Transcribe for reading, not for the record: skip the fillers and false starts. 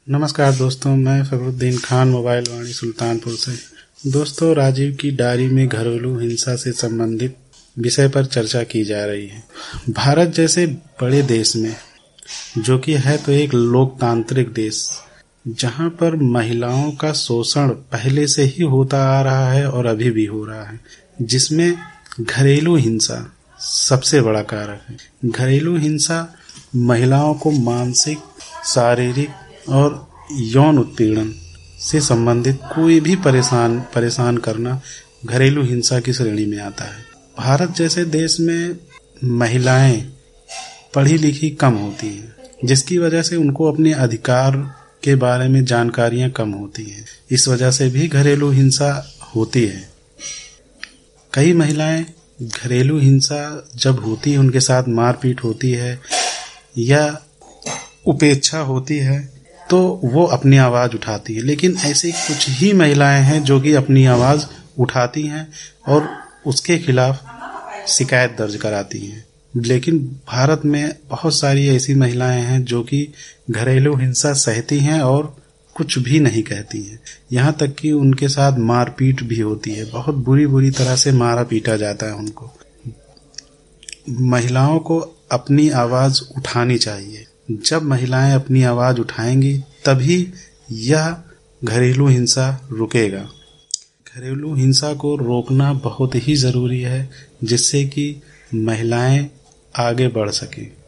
नमस्कार दोस्तों, मैं फखरुद्दीन खान मोबाइल वाणी सुल्तानपुर से। दोस्तों, राजीव की डायरी में घरेलू हिंसा से संबंधित विषय पर चर्चा की जा रही है। भारत जैसे बड़े देश में, जो कि है तो एक लोकतांत्रिक देश, जहां पर महिलाओं का शोषण पहले से ही होता आ रहा है और अभी भी हो रहा है, जिसमें घरेलू हिंसा सबसे बड़ा कारक है। घरेलू हिंसा महिलाओं को मानसिक, शारीरिक और यौन उत्पीड़न से संबंधित कोई भी परेशान करना घरेलू हिंसा की श्रेणी में आता है। भारत जैसे देश में महिलाएं पढ़ी लिखी कम होती हैं, जिसकी वजह से उनको अपने अधिकार के बारे में जानकारियां कम होती हैं। इस वजह से भी घरेलू हिंसा होती है। कई महिलाएं घरेलू हिंसा जब होती है, उनके साथ मारपीट होती है या उपेक्षा होती है, तो वो अपनी आवाज़ उठाती है। लेकिन ऐसी कुछ ही महिलाएं हैं जो कि अपनी आवाज़ उठाती हैं और उसके खिलाफ शिकायत दर्ज कराती हैं। लेकिन भारत में बहुत सारी ऐसी महिलाएं हैं जो कि घरेलू हिंसा सहती हैं और कुछ भी नहीं कहती हैं। यहाँ तक कि उनके साथ मारपीट भी होती है, बहुत बुरी तरह से मारा पीटा जाता है उनको। महिलाओं को अपनी आवाज़ उठानी चाहिए। जब महिलाएं अपनी आवाज़ उठाएंगी तभी यह घरेलू हिंसा रुकेगा। घरेलू हिंसा को रोकना बहुत ही ज़रूरी है, जिससे कि महिलाएं आगे बढ़ सकें।